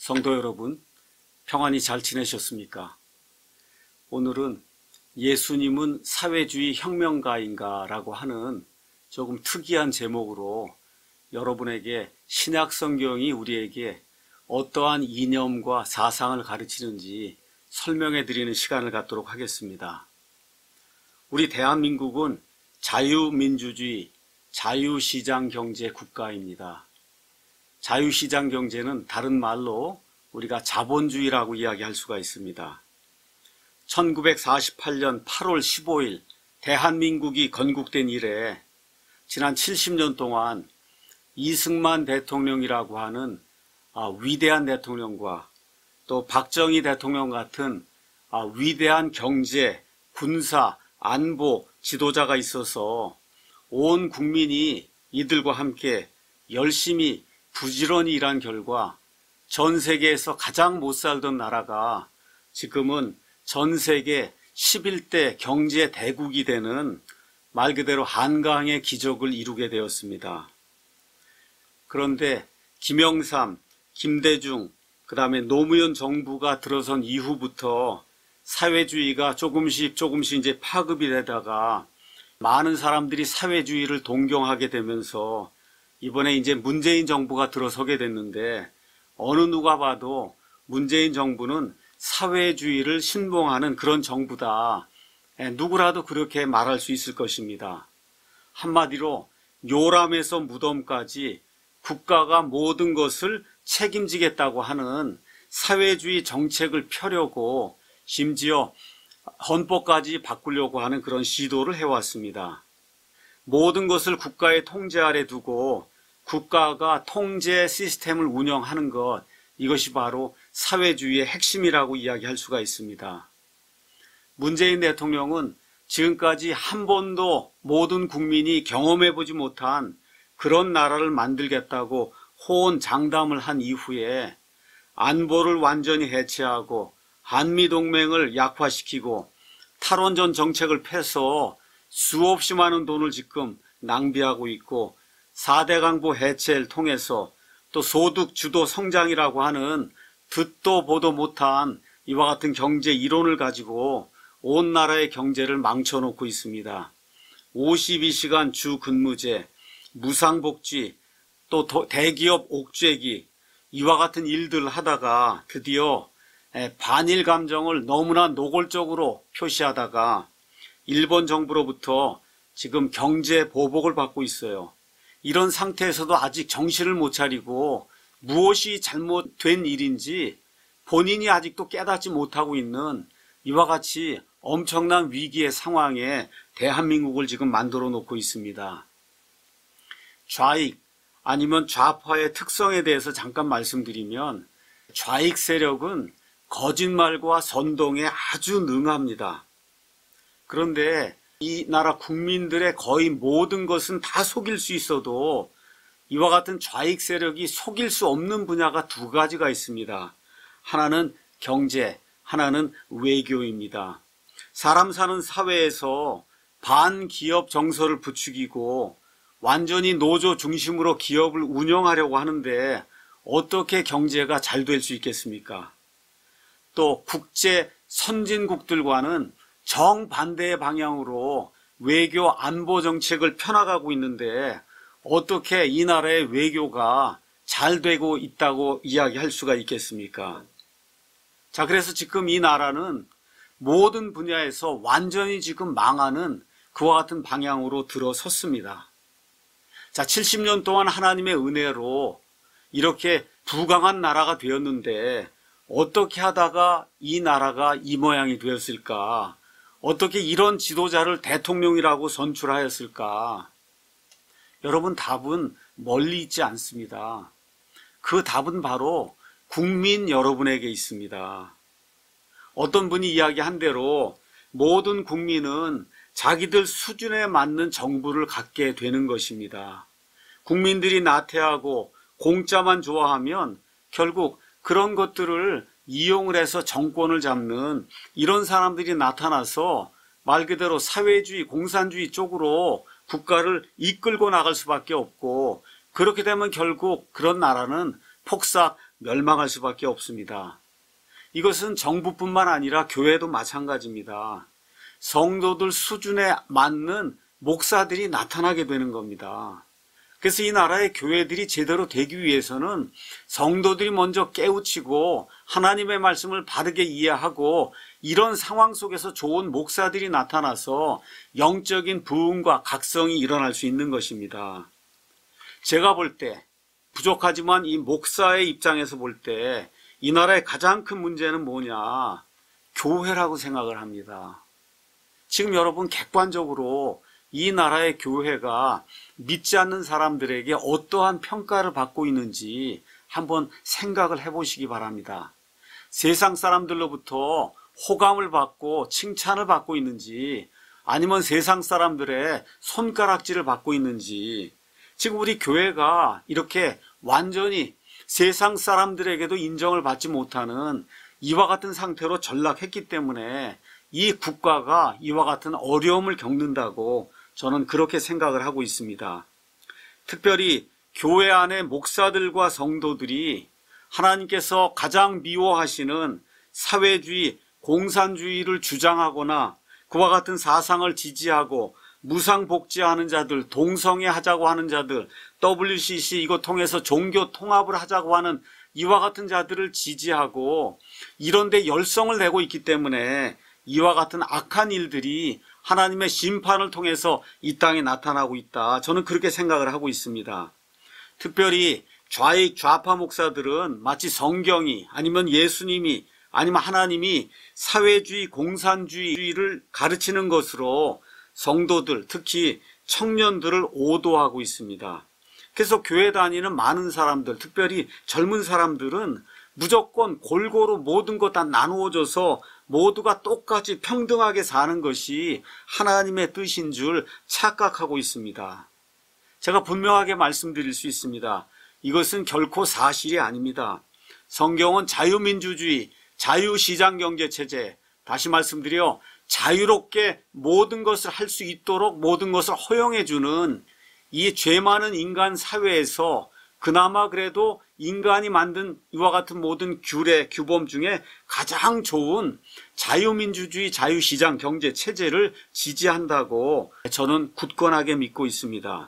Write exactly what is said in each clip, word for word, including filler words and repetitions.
성도 여러분, 평안히 잘 지내셨습니까? 오늘은 예수님은 사회주의 혁명가인가 라고 하는 조금 특이한 제목으로 여러분에게 신약 성경이 우리에게 어떠한 이념과 사상을 가르치는지 설명해 드리는 시간을 갖도록 하겠습니다. 우리 대한민국은 자유민주주의, 자유시장 경제 국가입니다. 자유시장 경제는 다른 말로 우리가 자본주의라고 이야기할 수가 있습니다. 천구백사십팔 년 팔월 십오일 대한민국이 건국된 이래 지난 칠십 년 동안 이승만 대통령이라고 하는 위대한 대통령과 또 박정희 대통령 같은 위대한 경제, 군사, 안보 지도자가 있어서 온 국민이 이들과 함께 열심히 부지런히 일한 결과 전 세계에서 가장 못 살던 나라가 지금은 전 세계 십일 대 경제 대국이 되는 말 그대로 한강의 기적을 이루게 되었습니다. 그런데 김영삼, 김대중, 그 다음에 노무현 정부가 들어선 이후부터 사회주의가 조금씩 조금씩 이제 파급이 되다가 많은 사람들이 사회주의를 동경하게 되면서 이번에 이제 문재인 정부가 들어서게 됐는데 어느 누가 봐도 문재인 정부는 사회주의를 신봉하는 그런 정부다. 누구라도 그렇게 말할 수 있을 것입니다. 한마디로 요람에서 무덤까지 국가가 모든 것을 책임지겠다고 하는 사회주의 정책을 펴려고 심지어 헌법까지 바꾸려고 하는 그런 시도를 해왔습니다. 모든 것을 국가의 통제 아래 두고 국가가 통제 시스템을 운영하는 것, 이것이 바로 사회주의의 핵심이라고 이야기할 수가 있습니다. 문재인 대통령은 지금까지 한 번도 모든 국민이 경험해보지 못한 그런 나라를 만들겠다고 호언장담을 한 이후에 안보를 완전히 해체하고 한미동맹을 약화시키고 탈원전 정책을 펴서 수없이 많은 돈을 지금 낭비하고 있고 사 대 강보 해체를 통해서 또 소득 주도 성장이라고 하는 듣도 보도 못한 이와 같은 경제 이론을 가지고 온 나라의 경제를 망쳐놓고 있습니다. 오십이 시간 주 근무제, 무상복지, 또 대기업 옥죄기 이와 같은 일들을 하다가 드디어 반일 감정을 너무나 노골적으로 표시하다가 일본 정부로부터 지금 경제 보복을 받고 있어요. 이런 상태에서도 아직 정신을 못 차리고 무엇이 잘못된 일인지 본인이 아직도 깨닫지 못하고 있는 이와 같이 엄청난 위기의 상황에 대한민국을 지금 만들어 놓고 있습니다. 좌익 아니면 좌파의 특성에 대해서 잠깐 말씀드리면 좌익 세력은 거짓말과 선동에 아주 능합니다. 그런데 이 나라 국민들의 거의 모든 것은 다 속일 수 있어도 이와 같은 좌익 세력이 속일 수 없는 분야가 두 가지가 있습니다. 하나는 경제, 하나는 외교입니다. 사람 사는 사회에서 반기업 정서를 부추기고 완전히 노조 중심으로 기업을 운영하려고 하는데 어떻게 경제가 잘 될 수 있겠습니까? 또 국제 선진국들과는 정반대의 방향으로 외교 안보 정책을 펴나가고 있는데 어떻게 이 나라의 외교가 잘 되고 있다고 이야기할 수가 있겠습니까? 자, 그래서 지금 이 나라는 모든 분야에서 완전히 지금 망하는 그와 같은 방향으로 들어섰습니다. 자, 칠십 년 동안 하나님의 은혜로 이렇게 부강한 나라가 되었는데 어떻게 하다가 이 나라가 이 모양이 되었을까? 어떻게 이런 지도자를 대통령이라고 선출하였을까? 여러분, 답은 멀리 있지 않습니다. 그 답은 바로 국민 여러분에게 있습니다. 어떤 분이 이야기한 대로 모든 국민은 자기들 수준에 맞는 정부를 갖게 되는 것입니다. 국민들이 나태하고 공짜만 좋아하면 결국 그런 것들을 이용을 해서 정권을 잡는 이런 사람들이 나타나서 말 그대로 사회주의, 공산주의 쪽으로 국가를 이끌고 나갈 수밖에 없고 그렇게 되면 결국 그런 나라는 폭삭 멸망할 수밖에 없습니다. 이것은 정부뿐만 아니라 교회도 마찬가지입니다. 성도들 수준에 맞는 목사들이 나타나게 되는 겁니다. 그래서 이 나라의 교회들이 제대로 되기 위해서는 성도들이 먼저 깨우치고 하나님의 말씀을 바르게 이해하고 이런 상황 속에서 좋은 목사들이 나타나서 영적인 부흥과 각성이 일어날 수 있는 것입니다. 제가 볼 때 부족하지만 이 목사의 입장에서 볼 때 이 나라의 가장 큰 문제는 뭐냐? 교회라고 생각을 합니다. 지금 여러분 객관적으로 이 나라의 교회가 믿지 않는 사람들에게 어떠한 평가를 받고 있는지 한번 생각을 해보시기 바랍니다. 세상 사람들로부터 호감을 받고 칭찬을 받고 있는지 아니면 세상 사람들의 손가락질을 받고 있는지 지금 우리 교회가 이렇게 완전히 세상 사람들에게도 인정을 받지 못하는 이와 같은 상태로 전락했기 때문에 이 국가가 이와 같은 어려움을 겪는다고 저는 그렇게 생각을 하고 있습니다. 특별히 교회 안의 목사들과 성도들이 하나님께서 가장 미워하시는 사회주의, 공산주의를 주장하거나 그와 같은 사상을 지지하고 무상복지하는 자들, 동성애하자고 하는 자들, 더블유씨씨 이거 통해서 종교 통합을 하자고 하는 이와 같은 자들을 지지하고 이런 데 열성을 내고 있기 때문에 이와 같은 악한 일들이 하나님의 심판을 통해서 이 땅에 나타나고 있다. 저는 그렇게 생각을 하고 있습니다. 특별히 좌익 좌파 목사들은 마치 성경이 아니면 예수님이 아니면 하나님이 사회주의 공산주의를 가르치는 것으로 성도들 특히 청년들을 오도하고 있습니다. 그래서 교회 다니는 많은 사람들 특별히 젊은 사람들은 무조건 골고루 모든 것 다 나누어져서 모두가 똑같이 평등하게 사는 것이 하나님의 뜻인 줄 착각하고 있습니다. 제가 분명하게 말씀드릴 수 있습니다. 이것은 결코 사실이 아닙니다. 성경은 자유민주주의, 자유시장경제체제, 다시 말씀드려 자유롭게 모든 것을 할 수 있도록 모든 것을 허용해주는 이 죄 많은 인간 사회에서 그나마 그래도 인간이 만든 이와 같은 모든 규례, 규범 중에 가장 좋은 자유민주주의, 자유시장 경제 체제를 지지한다고 저는 굳건하게 믿고 있습니다.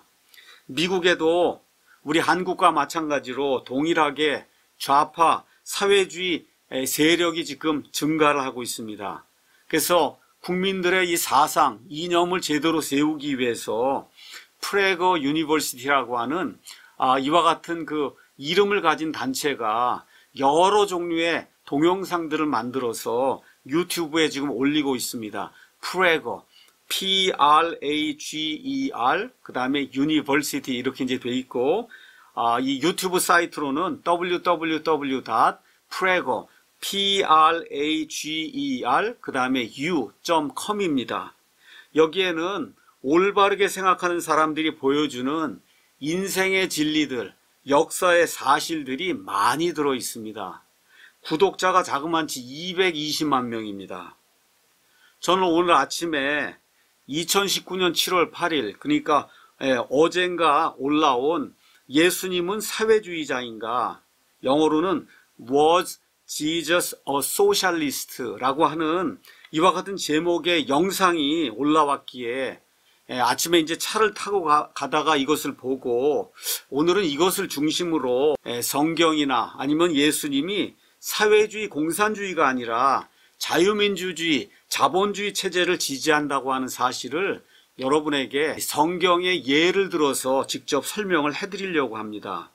미국에도 우리 한국과 마찬가지로 동일하게 좌파 사회주의 세력이 지금 증가를 하고 있습니다. 그래서 국민들의 이 사상, 이념을 제대로 세우기 위해서 프레거 유니버시티라고 하는 아, 이와 같은 그 이름을 가진 단체가 여러 종류의 동영상들을 만들어서 유튜브에 지금 올리고 있습니다. 프레거, 피 알 에이 지 이 알, 그 다음에 유니버시티 이렇게 이제 돼 있고, 아, 이 유튜브 사이트로는 더블유 더블유 더블유 닷 프레거, 피 알 에이 지 이 알, 그 다음에 유 닷 컴입니다. 여기에는 올바르게 생각하는 사람들이 보여주는 인생의 진리들, 역사의 사실들이 많이 들어 있습니다. 구독자가 자그만치 이백이십만 명입니다. 저는 오늘 아침에 이천십구 년 칠월 팔일, 그러니까 어젠가 올라온 예수님은 사회주의자인가, 영어로는 Was Jesus a Socialist라고 하는 이와 같은 제목의 영상이 올라왔기에 아침에 이제 차를 타고 가, 가다가 이것을 보고 오늘은 이것을 중심으로 성경이나 아니면 예수님이 사회주의 공산주의가 아니라 자유민주주의 자본주의 체제를 지지한다고 하는 사실을 여러분에게 성경의 예를 들어서 직접 설명을 해드리려고 합니다.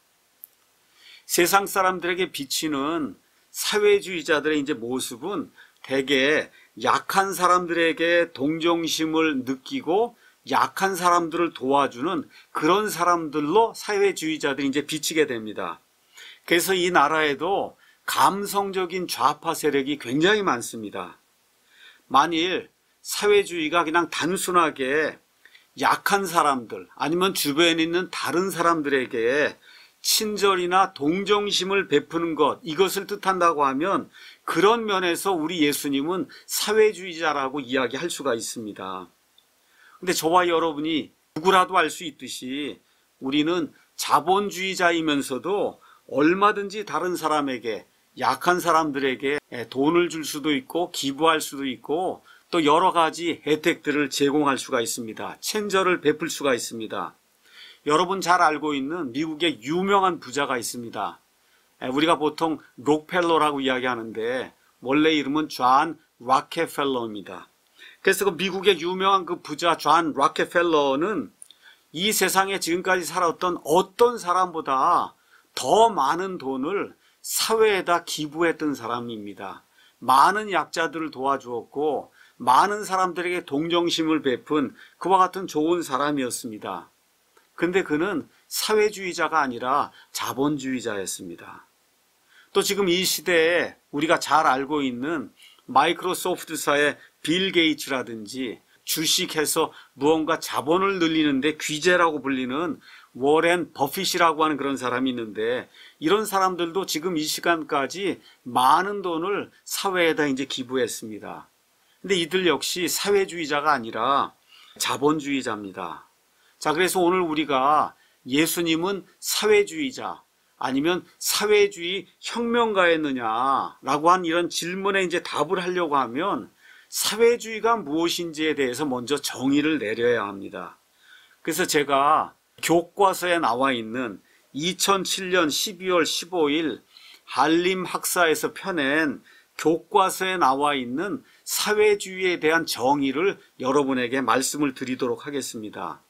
세상 사람들에게 비치는 사회주의자들의 이제 모습은 대개 약한 사람들에게 동정심을 느끼고 약한 사람들을 도와주는 그런 사람들로 사회주의자들이 이제 비치게 됩니다. 그래서 이 나라에도 감성적인 좌파 세력이 굉장히 많습니다. 만일 사회주의가 그냥 단순하게 약한 사람들 아니면 주변에 있는 다른 사람들에게 친절이나 동정심을 베푸는 것, 이것을 뜻한다고 하면 그런 면에서 우리 예수님은 사회주의자라고 이야기할 수가 있습니다. 근데 저와 여러분이 누구라도 알 수 있듯이 우리는 자본주의자이면서도 얼마든지 다른 사람에게, 약한 사람들에게 돈을 줄 수도 있고 기부할 수도 있고 또 여러 가지 혜택들을 제공할 수가 있습니다. 친절을 베풀 수가 있습니다. 여러분 잘 알고 있는 미국의 유명한 부자가 있습니다. 우리가 보통 록펠러라고 이야기하는데 원래 이름은 존 락케펠러입니다. 그래서 그 미국의 유명한 그 부자 존 락케펠러는 이 세상에 지금까지 살았던 어떤 사람보다 더 많은 돈을 사회에다 기부했던 사람입니다. 많은 약자들을 도와주었고 많은 사람들에게 동정심을 베푼 그와 같은 좋은 사람이었습니다. 근데 그는 사회주의자가 아니라 자본주의자였습니다. 또 지금 이 시대에 우리가 잘 알고 있는 마이크로소프트사의 빌 게이츠라든지 주식해서 무언가 자본을 늘리는데 귀재라고 불리는 워렌 버핏이라고 하는 그런 사람이 있는데 이런 사람들도 지금 이 시간까지 많은 돈을 사회에다 이제 기부했습니다. 근데 이들 역시 사회주의자가 아니라 자본주의자입니다. 자, 그래서 오늘 우리가 예수님은 사회주의자 아니면 사회주의 혁명가였느냐라고 한 이런 질문에 이제 답을 하려고 하면 사회주의가 무엇인지에 대해서 먼저 정의를 내려야 합니다. 그래서 제가 교과서에 나와 있는 이천칠 년 십이월 십오일 한림 학사에서 펴낸 교과서에 나와 있는 사회주의에 대한 정의를 여러분에게 말씀을 드리도록 하겠습니다.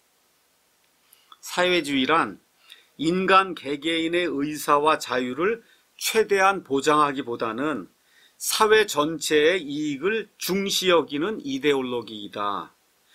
사회주의란 인간 개개인의 의사와 자유를 최대한 보장하기보다는 사회 전체의 이익을 중시 여기는 이데올로기이다.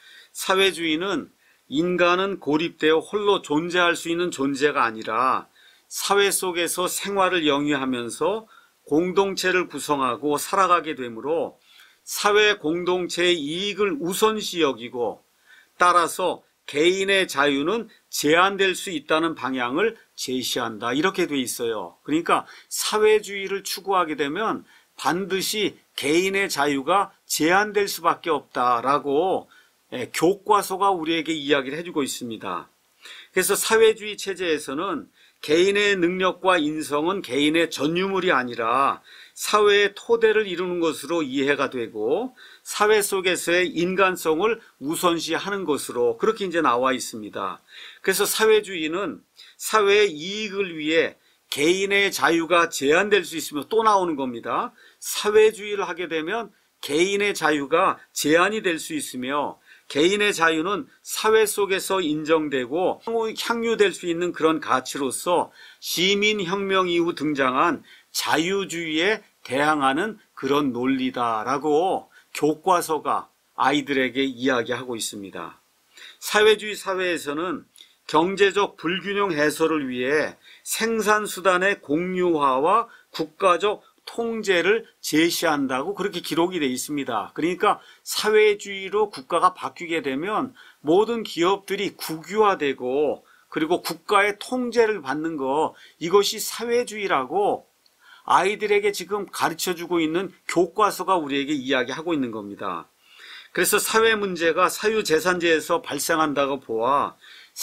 사회주의는 인간은 고립되어 홀로 존재할 수 있는 존재가 아니라 사회 속에서 생활을 영위하면서 공동체를 구성하고 살아가게 되므로 사회 공동체의 이익을 우선시 여기고 따라서 개인의 자유는 제한될 수 있다는 방향을 제시한다. 이렇게 돼 있어요. 그러니까 사회주의를 추구하게 되면 반드시 개인의 자유가 제한될 수밖에 없다라고 교과서가 우리에게 이야기를 해주고 있습니다. 그래서 사회주의 체제에서는 개인의 능력과 인성은 개인의 전유물이 아니라 사회의 토대를 이루는 것으로 이해가 되고 사회 속에서의 인간성을 우선시하는 것으로 그렇게 이제 나와 있습니다. 그래서 사회주의는 사회의 이익을 위해 개인의 자유가 제한될 수 있으며 또 나오는 겁니다. 사회주의를 하게 되면 개인의 자유가 제한이 될 수 있으며 개인의 자유는 사회 속에서 인정되고 향유될 수 있는 그런 가치로서 시민혁명 이후 등장한 자유주의에 대항하는 그런 논리다라고 교과서가 아이들에게 이야기하고 있습니다. 사회주의 사회에서는 경제적 불균형 해소를 위해 생산수단의 공유화와 국가적 통제를 제시한다고 그렇게 기록이 되어 있습니다. 그러니까 사회주의로 국가가 바뀌게 되면 모든 기업들이 국유화되고 그리고 국가의 통제를 받는 거, 이것이 사회주의라고 아이들에게 지금 가르쳐주고 있는 교과서가 우리에게 이야기하고 있는 겁니다. 그래서 사회 문제가 사유재산제에서 발생한다고 보아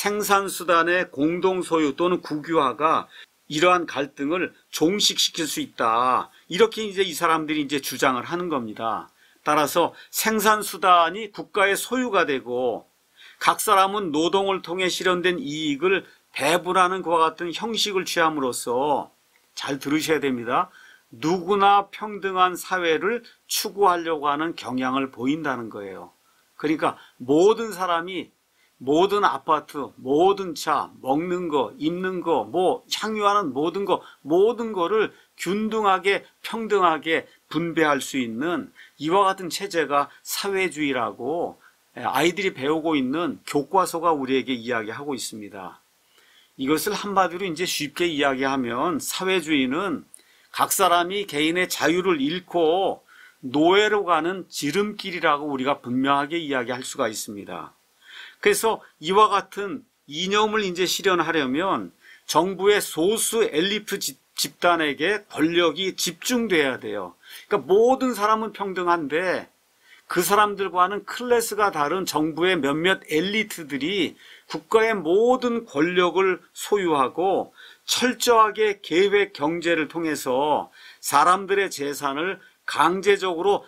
생산수단의 공동소유 또는 국유화가 이러한 갈등을 종식시킬 수 있다. 이렇게 이제 이 사람들이 이제 주장을 하는 겁니다. 따라서 생산수단이 국가의 소유가 되고 각 사람은 노동을 통해 실현된 이익을 배분하는 것과 같은 형식을 취함으로써 잘 들으셔야 됩니다. 누구나 평등한 사회를 추구하려고 하는 경향을 보인다는 거예요. 그러니까 모든 사람이 모든 아파트, 모든 차, 먹는 거, 입는 거, 뭐 향유하는 모든 거, 모든 거를 균등하게 평등하게 분배할 수 있는 이와 같은 체제가 사회주의라고 아이들이 배우고 있는 교과서가 우리에게 이야기하고 있습니다. 이것을 한마디로 이제 쉽게 이야기하면 사회주의는 각 사람이 개인의 자유를 잃고 노예로 가는 지름길이라고 우리가 분명하게 이야기할 수가 있습니다. 그래서 이와 같은 이념을 이제 실현하려면 정부의 소수 엘리트 집단에게 권력이 집중돼야 돼요. 그러니까 모든 사람은 평등한데 그 사람들과는 클래스가 다른 정부의 몇몇 엘리트들이 국가의 모든 권력을 소유하고 철저하게 계획 경제를 통해서 사람들의 재산을 강제적으로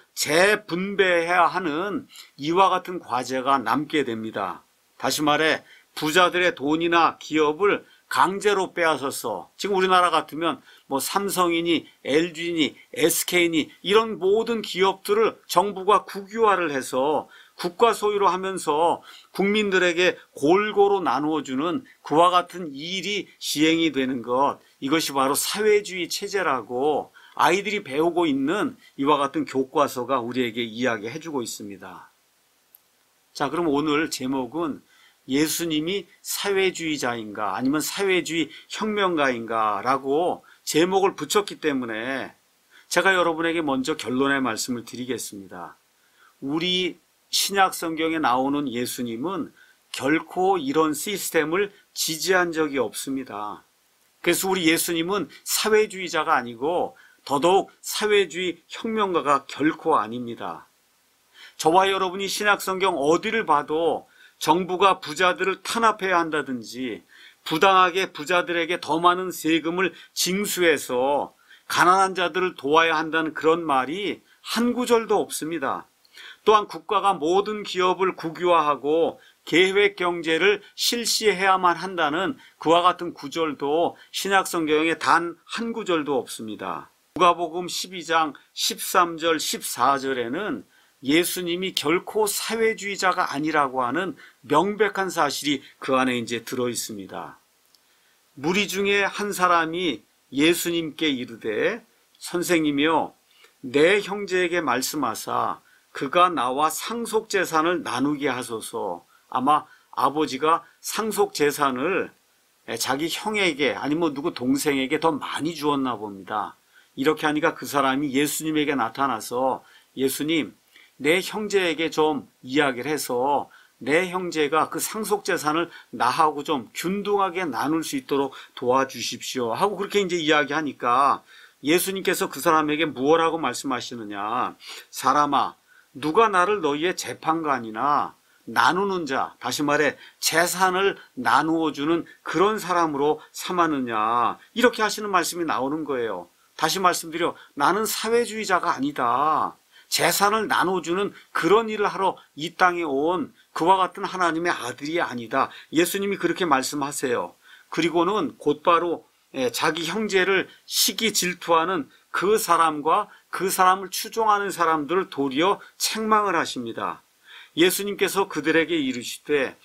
재분배해야 하는 이와 같은 과제가 남게 됩니다. 다시 말해 부자들의 돈이나 기업을 강제로 빼앗아서 지금 우리나라 같으면 뭐 삼성이니 엘지니 에스케이니 이런 모든 기업들을 정부가 국유화를 해서 국가 소유로 하면서 국민들에게 골고루 나누어주는 그와 같은 일이 시행이 되는 것, 이것이 바로 사회주의 체제라고 아이들이 배우고 있는 이와 같은 교과서가 우리에게 이야기해주고 있습니다. 자, 그럼 오늘 제목은 예수님이 사회주의자인가 아니면 사회주의 혁명가인가 라고 제목을 붙였기 때문에 제가 여러분에게 먼저 결론의 말씀을 드리겠습니다. 우리 신약 성경에 나오는 예수님은 결코 이런 시스템을 지지한 적이 없습니다. 그래서 우리 예수님은 사회주의자가 아니고 더더욱 사회주의 혁명가가 결코 아닙니다. 저와 여러분이 신약 성경 어디를 봐도 정부가 부자들을 탄압해야 한다든지 부당하게 부자들에게 더 많은 세금을 징수해서 가난한 자들을 도와야 한다는 그런 말이 한 구절도 없습니다. 또한 국가가 모든 기업을 국유화하고 계획 경제를 실시해야만 한다는 그와 같은 구절도 신약 성경에 단 한 구절도 없습니다. 누가복음 십이 장 십삼 절 십사 절에는 예수님이 결코 사회주의자가 아니라고 하는 명백한 사실이 그 안에 이제 들어 있습니다. 무리 중에 한 사람이 예수님께 이르되 선생님이여 내 형제에게 말씀하사 그가 나와 상속 재산을 나누게 하소서. 아마 아버지가 상속 재산을 자기 형에게 아니면 누구 동생에게 더 많이 주었나 봅니다. 이렇게 하니까 그 사람이 예수님에게 나타나서 예수님 내 형제에게 좀 이야기를 해서 내 형제가 그 상속 재산을 나하고 좀 균등하게 나눌 수 있도록 도와주십시오 하고 그렇게 이제 이야기하니까 예수님께서 그 사람에게 무엇라고 말씀하시느냐, 사람아 누가 나를 너희의 재판관이나 나누는 자, 다시 말해 재산을 나누어 주는 그런 사람으로 삼았느냐, 이렇게 하시는 말씀이 나오는 거예요. 다시 말씀드려, 나는 사회주의자가 아니다. 재산을 나눠주는 그런 일을 하러 이 땅에 온 그와 같은 하나님의 아들이 아니다. 예수님이 그렇게 말씀하세요. 그리고는 곧바로 자기 형제를 시기 질투하는 그 사람과 그 사람을 추종하는 사람들을 도리어 책망을 하십니다. 예수님께서 그들에게 이르시되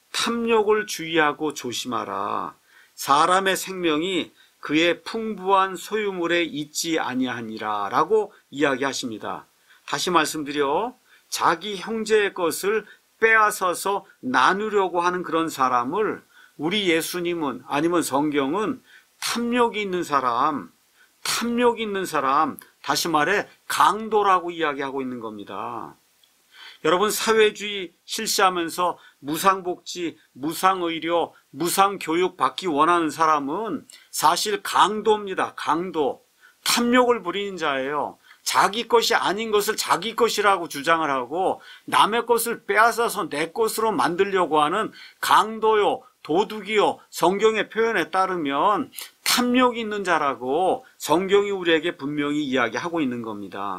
탐욕을 주의하고 조심하라. 사람의 생명이 그의 풍부한 소유물에 있지 아니하니라 라고 이야기하십니다. 다시 말씀드려 자기 형제의 것을 빼앗아서 나누려고 하는 그런 사람을 우리 예수님은 아니면 성경은 탐욕이 있는 사람, 탐욕이 있는 사람, 다시 말해 강도라고 이야기하고 있는 겁니다. 여러분, 사회주의 실시하면서 무상복지, 무상의료, 무상교육 받기 원하는 사람은 사실 강도입니다. 강도. 탐욕을 부리는 자예요. 자기 것이 아닌 것을 자기 것이라고 주장을 하고 남의 것을 빼앗아서 내 것으로 만들려고 하는 강도요, 도둑이요, 성경의 표현에 따르면 탐욕이 있는 자라고 성경이 우리에게 분명히 이야기하고 있는 겁니다.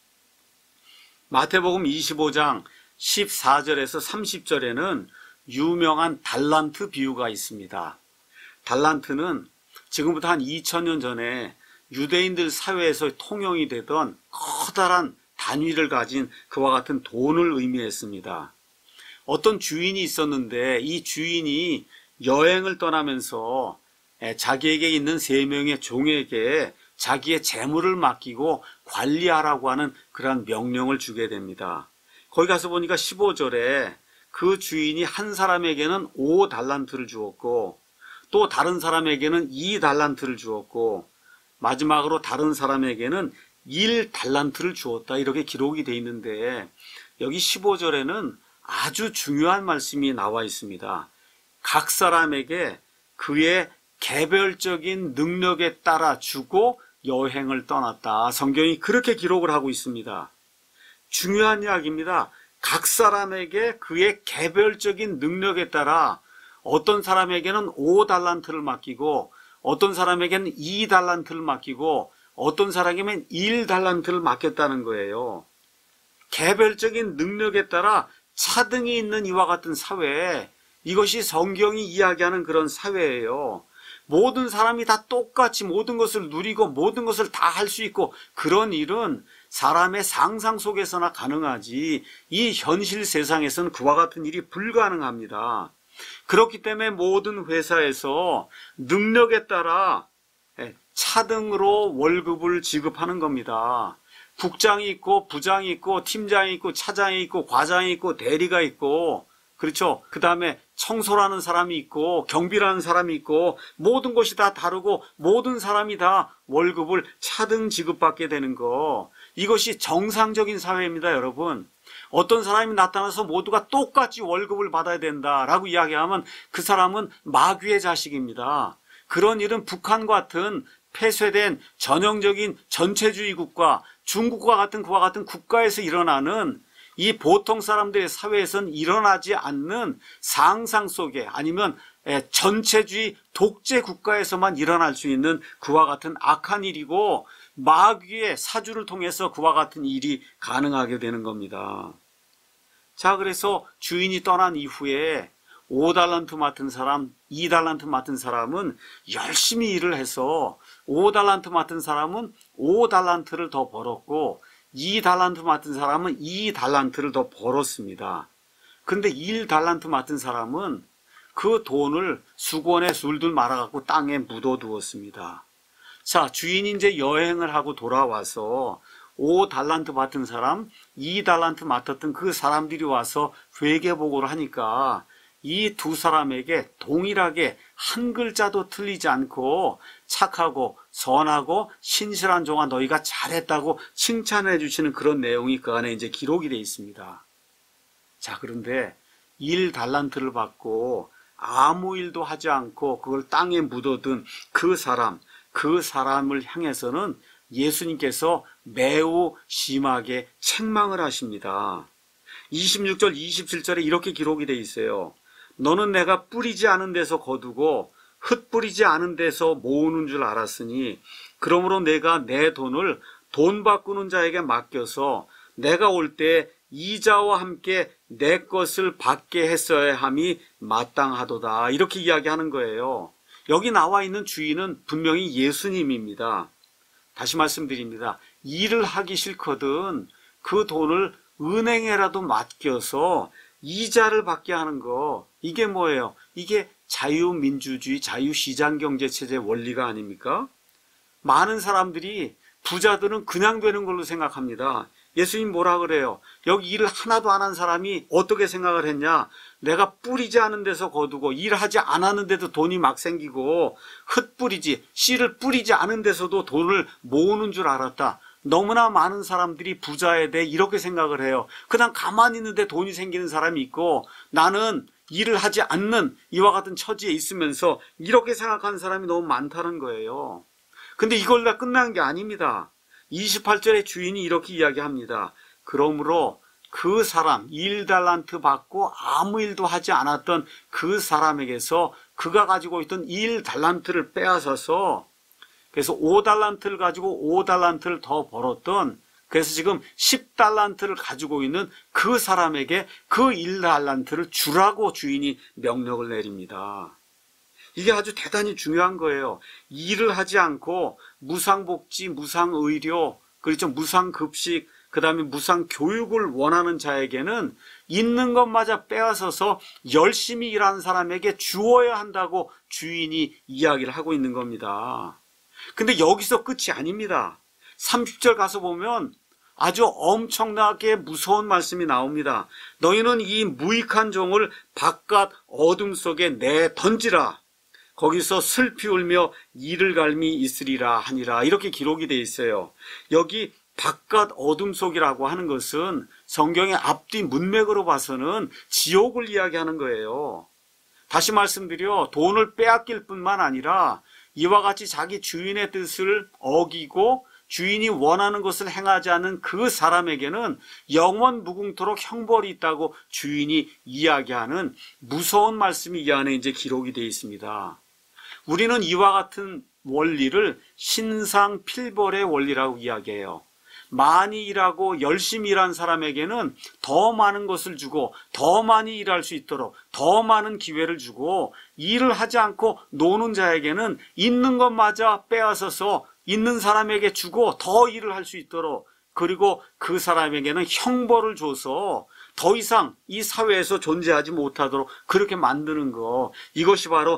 마태복음 이십오 장 십사 절에서 삼십 절에는 유명한 달란트 비유가 있습니다. 달란트는 지금부터 한 이천 년 전에 유대인들 사회에서 통용이 되던 커다란 단위를 가진 그와 같은 돈을 의미했습니다. 어떤 주인이 있었는데 이 주인이 여행을 떠나면서 자기에게 있는 세 명의 종에게 자기의 재물을 맡기고 관리하라고 하는 그러한 명령을 주게 됩니다. 거기 가서 보니까 십오 절에 그 주인이 한 사람에게는 오 달란트를 주었고 또 다른 사람에게는 이 달란트를 주었고 마지막으로 다른 사람에게는 일 달란트를 주었다, 이렇게 기록이 되어 있는데 여기 십오 절에는 아주 중요한 말씀이 나와 있습니다. 각 사람에게 그의 개별적인 능력에 따라 주고 여행을 떠났다. 성경이 그렇게 기록을 하고 있습니다. 중요한 이야기입니다. 각 사람에게 그의 개별적인 능력에 따라 어떤 사람에게는 오 달란트를 맡기고 어떤 사람에게는 이 달란트를 맡기고 어떤 사람에게는 일 달란트를 맡겼다는 거예요. 개별적인 능력에 따라 차등이 있는 이와 같은 사회, 이것이 성경이 이야기하는 그런 사회예요. 모든 사람이 다 똑같이 모든 것을 누리고 모든 것을 다 할 수 있고 그런 일은 사람의 상상 속에서나 가능하지 이 현실 세상에서는 그와 같은 일이 불가능합니다. 그렇기 때문에 모든 회사에서 능력에 따라 차등으로 월급을 지급하는 겁니다. 국장이 있고 부장이 있고 팀장이 있고 차장이 있고 과장이 있고 대리가 있고 그렇죠. 그 다음에 청소라는 사람이 있고 경비라는 사람이 있고 모든 것이 다 다르고 모든 사람이 다 월급을 차등 지급받게 되는 거, 이것이 정상적인 사회입니다. 여러분, 어떤 사람이 나타나서 모두가 똑같이 월급을 받아야 된다라고 이야기하면 그 사람은 마귀의 자식입니다. 그런 일은 북한 같은 폐쇄된 전형적인 전체주의 국가, 중국과 같은 그와 같은 국가에서 일어나는 이 보통 사람들의 사회에서는 일어나지 않는 상상 속에 아니면 전체주의 독재 국가에서만 일어날 수 있는 그와 같은 악한 일이고 마귀의 사주를 통해서 그와 같은 일이 가능하게 되는 겁니다. 자, 그래서 주인이 떠난 이후에 오 달란트 맡은 사람, 이 달란트 맡은 사람은 열심히 일을 해서 오 달란트 맡은 사람은 오 달란트를 더 벌었고 이 달란트 맡은 사람은 이 달란트를 더 벌었습니다. 근데 일 달란트 맡은 사람은 그 돈을 수건에 술들 말아갖고 땅에 묻어두었습니다. 자, 주인이 이제 여행을 하고 돌아와서 오 달란트 맡은 사람, 이 달란트 맡았던 그 사람들이 와서 회개보고를 하니까 이 두 사람에게 동일하게 한 글자도 틀리지 않고 착하고 선하고 신실한 종아 너희가 잘했다고 칭찬해 주시는 그런 내용이 그 안에 이제 기록이 되어 있습니다. 자, 그런데 일 달란트를 받고 아무 일도 하지 않고 그걸 땅에 묻어둔 그 사람, 그 사람을 향해서는 예수님께서 매우 심하게 책망을 하십니다. 이십육 절 이십칠 절에 이렇게 기록이 되어 있어요. 너는 내가 뿌리지 않은 데서 거두고 흙 뿌리지 않은 데서 모으는 줄 알았으니 그러므로 내가 내 돈을 돈 바꾸는 자에게 맡겨서 내가 올 때 이자와 함께 내 것을 받게 했어야 함이 마땅하도다. 이렇게 이야기하는 거예요. 여기 나와 있는 주인은 분명히 예수님입니다. 다시 말씀드립니다. 일을 하기 싫거든 그 돈을 은행에라도 맡겨서 이자를 받게 하는 거, 이게 뭐예요? 이게 자유민주주의, 자유시장경제체제 원리가 아닙니까? 많은 사람들이, 부자들은 그냥 되는 걸로 생각합니다. 예수님 뭐라 그래요? 여기 일을 하나도 안 한 사람이 어떻게 생각을 했냐? 내가 뿌리지 않은 데서 거두고 일하지 않았는데도 돈이 막 생기고 흙 뿌리지, 씨를 뿌리지 않은 데서도 돈을 모으는 줄 알았다. 너무나 많은 사람들이 부자에 대해 이렇게 생각을 해요. 그냥 가만히 있는데 돈이 생기는 사람이 있고 나는 일을 하지 않는 이와 같은 처지에 있으면서 이렇게 생각하는 사람이 너무 많다는 거예요. 근데 이걸 다 끝난 게 아닙니다. 이십팔 절에 주인이 이렇게 이야기합니다. 그러므로 그 사람, 일 달란트 받고 아무 일도 하지 않았던 그 사람에게서 그가 가지고 있던 일 달란트를 빼앗아서 그래서 오 달란트를 가지고 오 달란트를 더 벌었던, 그래서 지금 십 달란트를 가지고 있는 그 사람에게 그 일 달란트를 주라고 주인이 명령을 내립니다. 이게 아주 대단히 중요한 거예요. 일을 하지 않고 무상복지, 무상의료, 그렇죠, 무상급식, 그 다음에 무상교육을 원하는 자에게는 있는 것마저 빼앗아서 열심히 일하는 사람에게 주어야 한다고 주인이 이야기를 하고 있는 겁니다. 근데 여기서 끝이 아닙니다. 삼십 절 가서 보면 아주 엄청나게 무서운 말씀이 나옵니다. 너희는 이 무익한 종을 바깥 어둠 속에 내 던지라. 거기서 슬피 울며 이를 갈미 있으리라 하니라. 이렇게 기록이 되어 있어요. 여기 바깥 어둠 속이라고 하는 것은 성경의 앞뒤 문맥으로 봐서는 지옥을 이야기하는 거예요. 다시 말씀드려 돈을 빼앗길 뿐만 아니라 이와 같이 자기 주인의 뜻을 어기고 주인이 원하는 것을 행하지 않는 그 사람에게는 영원 무궁토록 형벌이 있다고 주인이 이야기하는 무서운 말씀이 이 안에 이제 기록이 되어 있습니다. 우리는 이와 같은 원리를 신상필벌의 원리라고 이야기해요. 많이 일하고 열심히 일한 사람에게는 더 많은 것을 주고 더 많이 일할 수 있도록 더 많은 기회를 주고, 일을 하지 않고 노는 자에게는 있는 것마저 빼앗아서 있는 사람에게 주고 더 일을 할 수 있도록, 그리고 그 사람에게는 형벌을 줘서 더 이상 이 사회에서 존재하지 못하도록 그렇게 만드는 거, 이것이 바로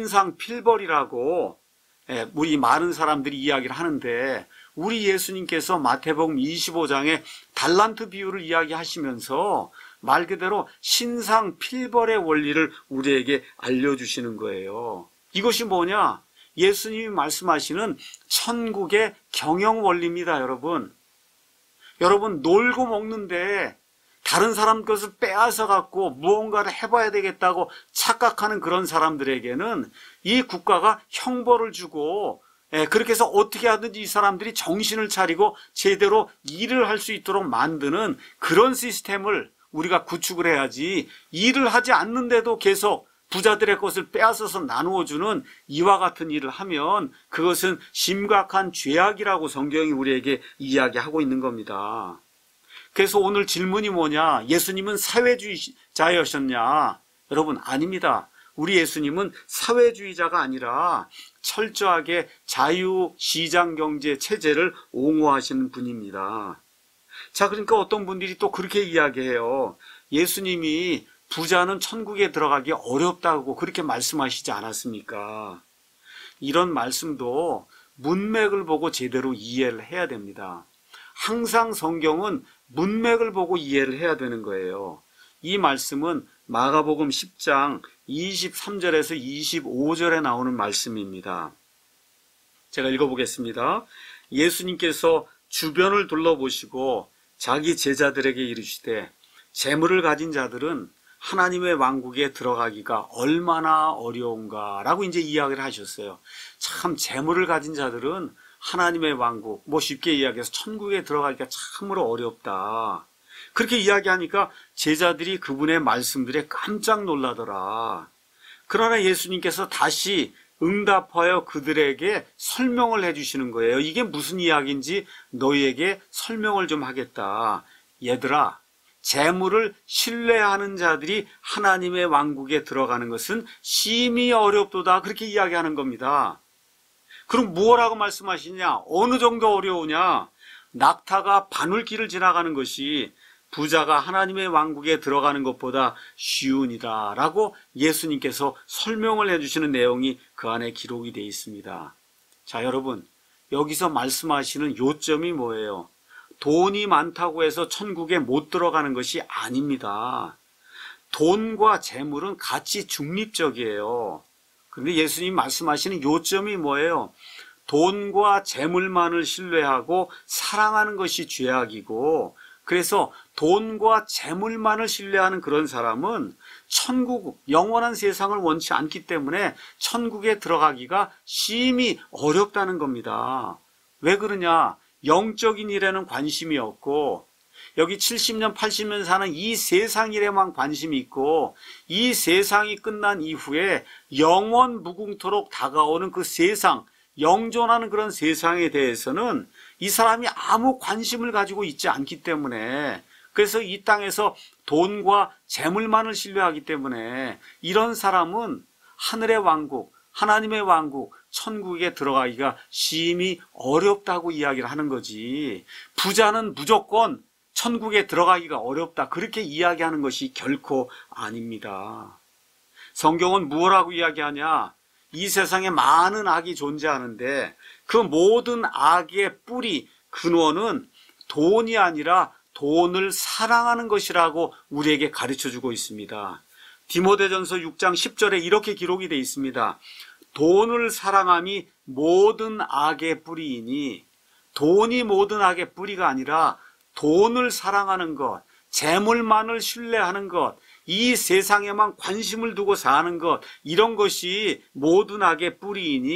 신상필벌이라고 우리 많은 사람들이 이야기를 하는데, 우리 예수님께서 마태복음 이십오 장에 달란트 비유를 이야기하시면서 말 그대로 신상필벌의 원리를 우리에게 알려주시는 거예요. 이것이 뭐냐? 예수님이 말씀하시는 천국의 경영 원리입니다, 여러분. 여러분, 놀고 먹는데 다른 사람 것을 빼앗아 갖고 무언가를 해봐야 되겠다고 착각하는 그런 사람들에게는 이 국가가 형벌을 주고, 예, 그렇게 해서 어떻게 하든지 이 사람들이 정신을 차리고 제대로 일을 할 수 있도록 만드는 그런 시스템을 우리가 구축을 해야지, 일을 하지 않는데도 계속 부자들의 것을 빼앗아서 나누어주는 이와 같은 일을 하면 그것은 심각한 죄악이라고 성경이 우리에게 이야기하고 있는 겁니다. 그래서 오늘 질문이 뭐냐? 예수님은 사회주의자였었냐? 여러분, 아닙니다. 우리 예수님은 사회주의자가 아니라 철저하게 자유시장경제 체제를 옹호하시는 분입니다. 자, 그러니까 어떤 분들이 또 그렇게 이야기해요. 예수님이 부자는 천국에 들어가기 어렵다고 그렇게 말씀하시지 않았습니까? 이런 말씀도 문맥을 보고 제대로 이해를 해야 됩니다. 항상 성경은 문맥을 보고 이해를 해야 되는 거예요. 이 말씀은 마가복음 십 장 이십삼 절에서 이십오 절에 나오는 말씀입니다. 제가 읽어보겠습니다. 예수님께서 주변을 둘러보시고 자기 제자들에게 이르시되, 재물을 가진 자들은 하나님의 왕국에 들어가기가 얼마나 어려운가 라고 이제 이야기를 하셨어요. 참, 재물을 가진 자들은 하나님의 왕국, 뭐 쉽게 이야기해서 천국에 들어가기가 참으로 어렵다. 그렇게 이야기하니까 제자들이 그분의 말씀들에 깜짝 놀라더라. 그러나 예수님께서 다시 응답하여 그들에게 설명을 해주시는 거예요. 이게 무슨 이야기인지 너희에게 설명을 좀 하겠다. 얘들아, 재물을 신뢰하는 자들이 하나님의 왕국에 들어가는 것은 심히 어렵도다. 그렇게 이야기하는 겁니다. 그럼 뭐라고 말씀하시냐? 어느 정도 어려우냐? 낙타가 바늘길을 지나가는 것이 부자가 하나님의 왕국에 들어가는 것보다 쉬우니라 라고 예수님께서 설명을 해주시는 내용이 그 안에 기록이 되어 있습니다. 자, 여러분, 여기서 말씀하시는 요점이 뭐예요? 돈이 많다고 해서 천국에 못 들어가는 것이 아닙니다. 돈과 재물은 같이 중립적이에요. 그런데 예수님이 말씀하시는 요점이 뭐예요? 돈과 재물만을 신뢰하고 사랑하는 것이 죄악이고, 그래서 돈과 재물만을 신뢰하는 그런 사람은 천국, 영원한 세상을 원치 않기 때문에 천국에 들어가기가 심히 어렵다는 겁니다. 왜 그러냐? 영적인 일에는 관심이 없고, 여기 칠십 년, 팔십 년 사는 이 세상 일에만 관심이 있고, 이 세상이 끝난 이후에 영원 무궁토록 다가오는 그 세상, 영존하는 그런 세상에 대해서는 이 사람이 아무 관심을 가지고 있지 않기 때문에, 그래서 이 땅에서 돈과 재물만을 신뢰하기 때문에 이런 사람은 하늘의 왕국, 하나님의 왕국, 천국에 들어가기가 심히 어렵다고 이야기를 하는 거지, 부자는 무조건 천국에 들어가기가 어렵다 그렇게 이야기하는 것이 결코 아닙니다. 성경은 무엇라고 이야기하냐? 이 세상에 많은 악이 존재하는데 그 모든 악의 뿌리, 근원은 돈이 아니라 돈을 사랑하는 것이라고 우리에게 가르쳐주고 있습니다. 디모데전서 육 장 십 절에 이렇게 기록이 되어 있습니다. 돈을 사랑함이 모든 악의 뿌리이니, 돈이 모든 악의 뿌리가 아니라 돈을 사랑하는 것, 재물만을 신뢰하는 것, 이 세상에만 관심을 두고 사는 것, 이런 것이 모든 악의 뿌리이니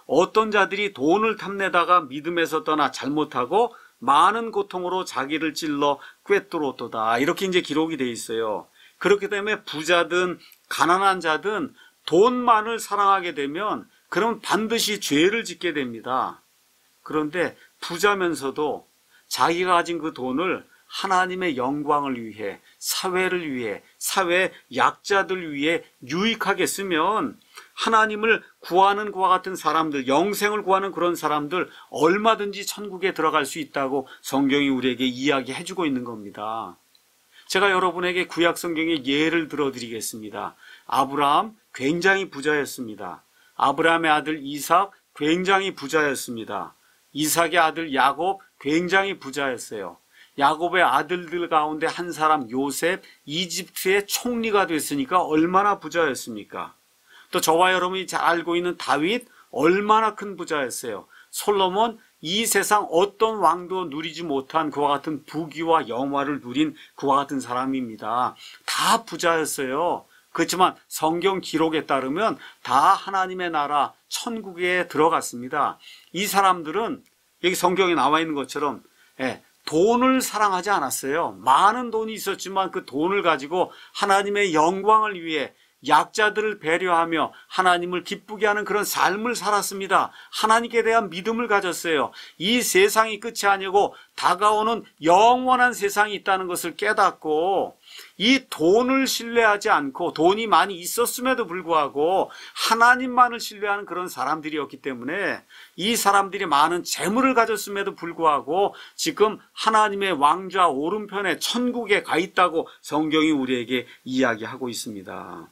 어떤 자들이 돈을 탐내다가 믿음에서 떠나 잘못하고 많은 고통으로 자기를 찔러 꿰뚫었도다. 이렇게 이제 기록이 돼 있어요. 그렇기 때문에 부자든 가난한 자든 돈만을 사랑하게 되면 그럼 반드시 죄를 짓게 됩니다. 그런데 부자면서도 자기가 가진 그 돈을 하나님의 영광을 위해, 사회를 위해, 사회 약자들 위해 유익하게 쓰면 하나님을 구하는 그와 같은 사람들, 영생을 구하는 그런 사람들 얼마든지 천국에 들어갈 수 있다고 성경이 우리에게 이야기해주고 있는 겁니다. 제가 여러분에게 구약 성경의 예를 들어드리겠습니다. 아브라함 굉장히 부자였습니다. 아브라함의 아들 이삭 굉장히 부자였습니다. 이삭의 아들 야곱 굉장히 부자였어요. 야곱의 아들들 가운데 한 사람 요셉, 이집트의 총리가 됐으니까 얼마나 부자였습니까? 또 저와 여러분이 잘 알고 있는 다윗 얼마나 큰 부자였어요. 솔로몬 이 세상 어떤 왕도 누리지 못한 그와 같은 부귀와 영화를 누린 그와 같은 사람입니다. 다 부자였어요. 그렇지만 성경 기록에 따르면 다 하나님의 나라 천국에 들어갔습니다. 이 사람들은 여기 성경에 나와 있는 것처럼 예, 돈을 사랑하지 않았어요. 많은 돈이 있었지만 그 돈을 가지고 하나님의 영광을 위해 약자들을 배려하며 하나님을 기쁘게 하는 그런 삶을 살았습니다. 하나님께 대한 믿음을 가졌어요. 이 세상이 끝이 아니고 다가오는 영원한 세상이 있다는 것을 깨닫고 이 돈을 신뢰하지 않고 돈이 많이 있었음에도 불구하고 하나님만을 신뢰하는 그런 사람들이었기 때문에 이 사람들이 많은 재물을 가졌음에도 불구하고 지금 하나님의 왕좌 오른편에 천국에 가 있다고 성경이 우리에게 이야기하고 있습니다.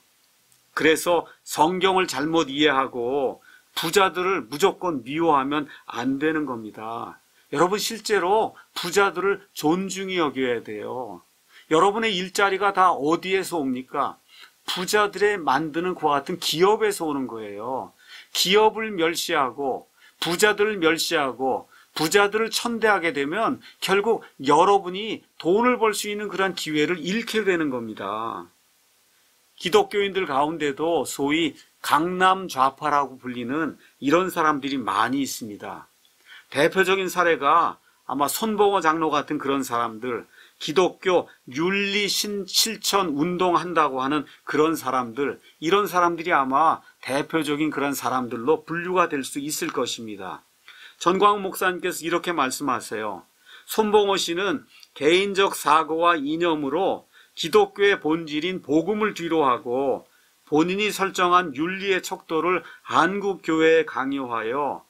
그래서 성경을 잘못 이해하고 부자들을 무조건 미워하면 안 되는 겁니다. 여러분 실제로 부자들을 존중히 여겨야 돼요. 여러분의 일자리가 다 어디에서 옵니까? 부자들의 만드는 그와 같은 기업에서 오는 거예요. 기업을 멸시하고 부자들을 멸시하고 부자들을 천대하게 되면 결국 여러분이 돈을 벌 수 있는 그런 기회를 잃게 되는 겁니다. 기독교인들 가운데도 소위 강남 좌파라고 불리는 이런 사람들이 많이 있습니다. 대표적인 사례가 아마 손봉호 장로 같은 그런 사람들, 기독교 윤리 실천 운동한다고 하는 그런 사람들, 이런 사람들이 아마 대표적인 그런 사람들로 분류가 될 수 있을 것입니다. 전광훈 목사님께서 이렇게 말씀하세요. 손봉호 씨는 개인적 사고와 이념으로 기독교의 본질인 복음을 뒤로하고 본인이 설정한 윤리의 척도를 한국교회에 강요하여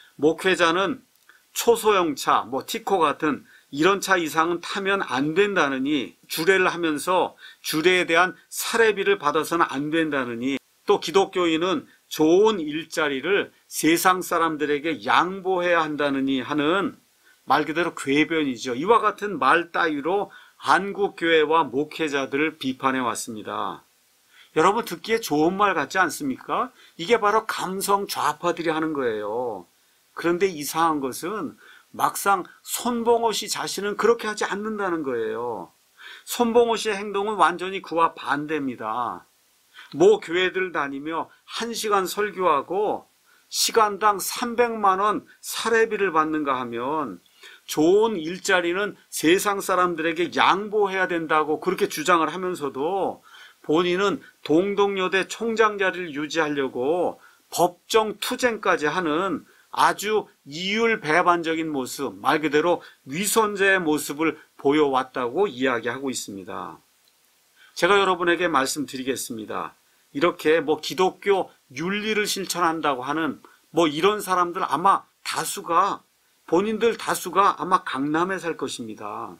목회자는 초소형 차, 뭐 티코 같은 이런 차 이상은 타면 안 된다느니 주례를 하면서 주례에 대한 사례비를 받아서는 안 된다느니 또 기독교인은 좋은 일자리를 세상 사람들에게 양보해야 한다느니 하는 말 그대로 궤변이죠. 이와 같은 말 따위로 한국교회와 목회자들을 비판해 왔습니다. 여러분 듣기에 좋은 말 같지 않습니까? 이게 바로 감성 좌파들이 하는 거예요. 그런데 이상한 것은 막상 손봉호 씨 자신은 그렇게 하지 않는다는 거예요. 손봉호 씨의 행동은 완전히 그와 반대입니다. 모 교회들 다니며 한 시간 설교하고 시간당 삼백만 원 사례비를 받는가 하면 좋은 일자리는 세상 사람들에게 양보해야 된다고 그렇게 주장을 하면서도 본인은 동덕여대 총장 자리를 유지하려고 법정 투쟁까지 하는 아주 이율배반적인 모습, 말 그대로 위선자의 모습을 보여왔다고 이야기하고 있습니다. 제가 여러분에게 말씀드리겠습니다. 이렇게 뭐 기독교 윤리를 실천한다고 하는 뭐 이런 사람들 아마 다수가 본인들 다수가 아마 강남에 살 것입니다.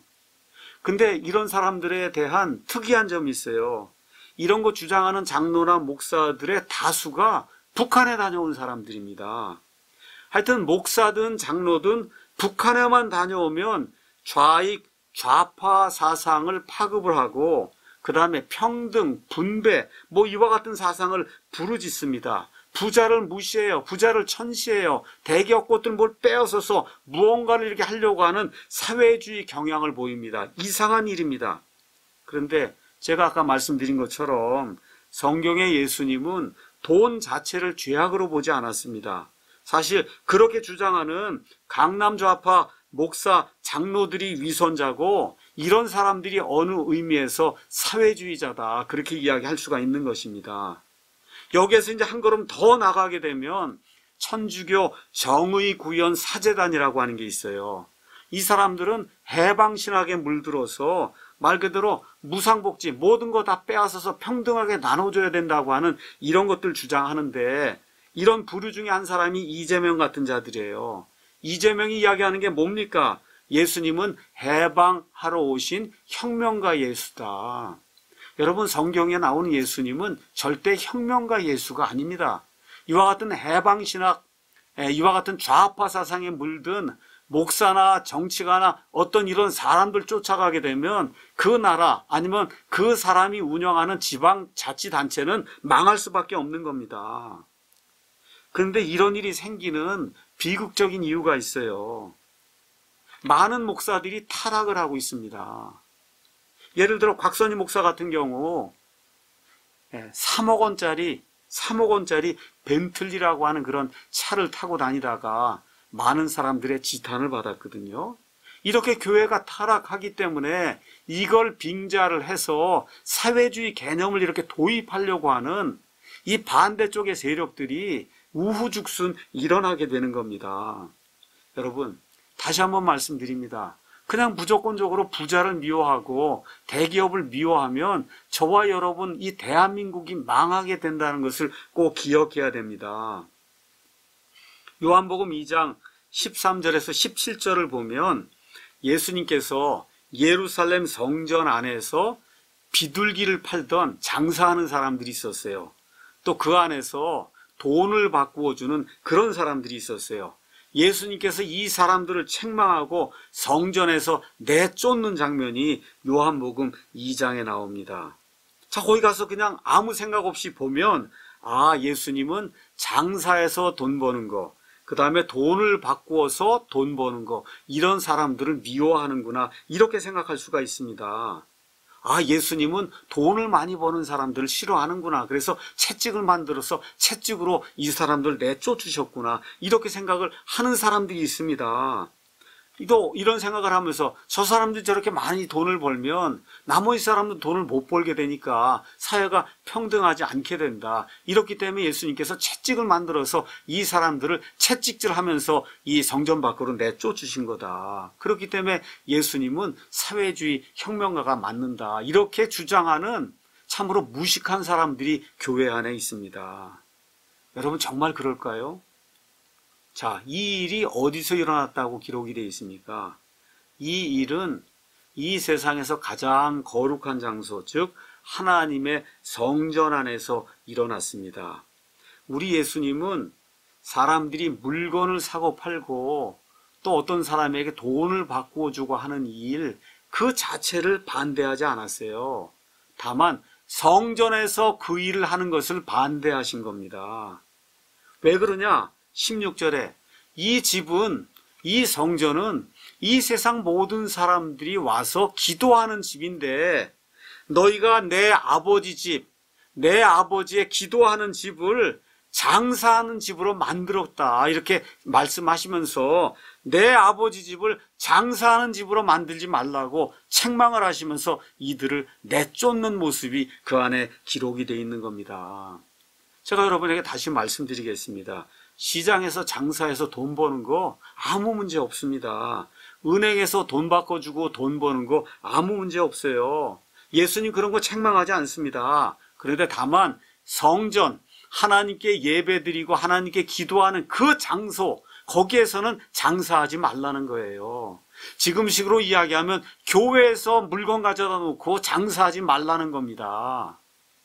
근데 이런 사람들에 대한 특이한 점이 있어요. 이런 거 주장하는 장로나 목사들의 다수가 북한에 다녀온 사람들입니다. 하여튼 목사든 장로든 북한에만 다녀오면 좌익, 좌파 사상을 파급을 하고 그 다음에 평등, 분배 뭐 이와 같은 사상을 부르짖습니다. 부자를 무시해요. 부자를 천시해요. 대기업것들 뭘 빼앗아서 무언가를 이렇게 하려고 하는 사회주의 경향을 보입니다. 이상한 일입니다. 그런데 제가 아까 말씀드린 것처럼 성경의 예수님은 돈 자체를 죄악으로 보지 않았습니다. 사실 그렇게 주장하는 강남 좌파 목사, 장로들이 위선자고 이런 사람들이 어느 의미에서 사회주의자다 그렇게 이야기할 수가 있는 것입니다. 여기에서 이제 한 걸음 더 나가게 되면 천주교 정의구현 사제단이라고 하는 게 있어요. 이 사람들은 해방신학에 물들어서 말 그대로 무상복지 모든 거 다 빼앗아서 평등하게 나눠줘야 된다고 하는 이런 것들 주장하는데, 이런 부류 중에 한 사람이 이재명 같은 자들이에요. 이재명이 이야기하는 게 뭡니까? 예수님은 해방하러 오신 혁명가 예수다. 여러분, 성경에 나오는 예수님은 절대 혁명가 예수가 아닙니다. 이와 같은 해방신학, 이와 같은 좌파 사상에 물든 목사나 정치가나 어떤 이런 사람들 쫓아가게 되면 그 나라 아니면 그 사람이 운영하는 지방자치단체는 망할 수밖에 없는 겁니다. 그런데 이런 일이 생기는 비극적인 이유가 있어요. 많은 목사들이 타락을 하고 있습니다. 예를 들어 곽선희 목사 같은 경우 삼억 원짜리 삼억 원짜리 벤틀리라고 하는 그런 차를 타고 다니다가 많은 사람들의 지탄을 받았거든요. 이렇게 교회가 타락하기 때문에 이걸 빙자를 해서 사회주의 개념을 이렇게 도입하려고 하는 이 반대쪽의 세력들이 우후죽순 일어나게 되는 겁니다. 여러분, 다시 한번 말씀드립니다. 그냥 무조건적으로 부자를 미워하고 대기업을 미워하면 저와 여러분 이 대한민국이 망하게 된다는 것을 꼭 기억해야 됩니다. 요한복음 이 장 십삼 절에서 십칠 절을 보면 예수님께서 예루살렘 성전 안에서 비둘기를 팔던 장사하는 사람들이 있었어요. 또 그 안에서 돈을 바꾸어 주는 그런 사람들이 있었어요. 예수님께서 이 사람들을 책망하고 성전에서 내쫓는 장면이 요한복음 이 장에 나옵니다. 자, 거기 가서 그냥 아무 생각 없이 보면 아, 예수님은 장사해서 돈 버는 거, 그 다음에 돈을 바꾸어서 돈 버는 거, 이런 사람들을 미워하는구나 이렇게 생각할 수가 있습니다. 아, 예수님은 돈을 많이 버는 사람들을 싫어하는구나. 그래서 채찍을 만들어서 채찍으로 이 사람들 내쫓으셨구나. 이렇게 생각을 하는 사람들이 있습니다. 또 이런 생각을 하면서 저 사람들이 저렇게 많이 돈을 벌면 나머지 사람도 돈을 못 벌게 되니까 사회가 평등하지 않게 된다. 이렇기 때문에 예수님께서 채찍을 만들어서 이 사람들을 채찍질하면서 이 성전 밖으로 내쫓으신 거다. 그렇기 때문에 예수님은 사회주의 혁명가가 맞는다. 이렇게 주장하는 참으로 무식한 사람들이 교회 안에 있습니다. 여러분, 정말 그럴까요? 자, 이 일이 어디서 일어났다고 기록이 되어 있습니까? 이 일은 이 세상에서 가장 거룩한 장소, 즉 하나님의 성전 안에서 일어났습니다. 우리 예수님은 사람들이 물건을 사고 팔고 또 어떤 사람에게 돈을 바꾸어 주고 하는 일, 그 자체를 반대하지 않았어요. 다만 성전에서 그 일을 하는 것을 반대하신 겁니다. 왜 그러냐? 십육 절에 이 집은, 이 성전은 이 세상 모든 사람들이 와서 기도하는 집인데 너희가 내 아버지 집, 내 아버지의 기도하는 집을 장사하는 집으로 만들었다. 이렇게 말씀하시면서 내 아버지 집을 장사하는 집으로 만들지 말라고 책망을 하시면서 이들을 내쫓는 모습이 그 안에 기록이 되어 있는 겁니다. 제가 여러분에게 다시 말씀드리겠습니다. 시장에서 장사해서 돈 버는 거 아무 문제 없습니다. 은행에서 돈 바꿔주고 돈 버는 거 아무 문제 없어요. 예수님 그런 거 책망하지 않습니다. 그런데 다만 성전, 하나님께 예배드리고 하나님께 기도하는 그 장소, 거기에서는 장사하지 말라는 거예요. 지금식으로 이야기하면 교회에서 물건 가져다 놓고 장사하지 말라는 겁니다.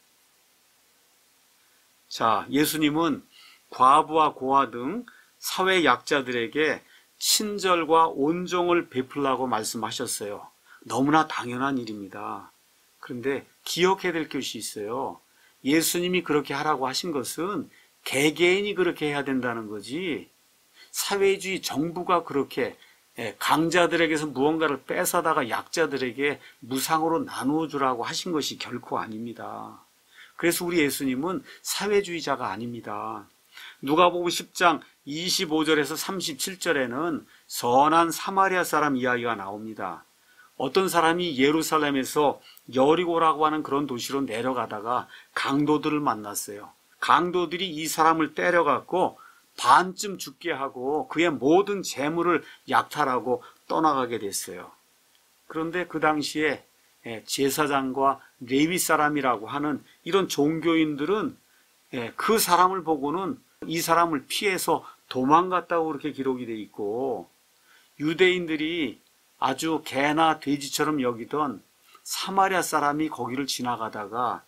자, 예수님은 과부와 고아 등 사회 약자들에게 친절과 온종을 베풀라고 말씀하셨어요. 너무나 당연한 일입니다. 그런데 기억해야 될 것이 있어요. 예수님이 그렇게 하라고 하신 것은 개개인이 그렇게 해야 된다는 거지, 사회주의 정부가 그렇게 강자들에게서 무언가를 뺏어다가 약자들에게 무상으로 나누어 주라고 하신 것이 결코 아닙니다. 그래서 우리 예수님은 사회주의자가 아닙니다. 누가복음 십 장 이십오 절에서 삼십칠 절에는 선한 사마리아 사람 이야기가 나옵니다. 어떤 사람이 예루살렘에서 여리고라고 하는 그런 도시로 내려가다가 강도들을 만났어요. 강도들이 이 사람을 때려갖고 반쯤 죽게 하고 그의 모든 재물을 약탈하고 떠나가게 됐어요. 그런데 그 당시에 제사장과 레위 사람이라고 하는 이런 종교인들은 그 사람을 보고는 이 사람을 피해서 도망갔다고 그렇게 기록이 돼 있고, 유대인들이 아주 개나 돼지처럼 여기던 사마리아 사람이 거기를 지나가다가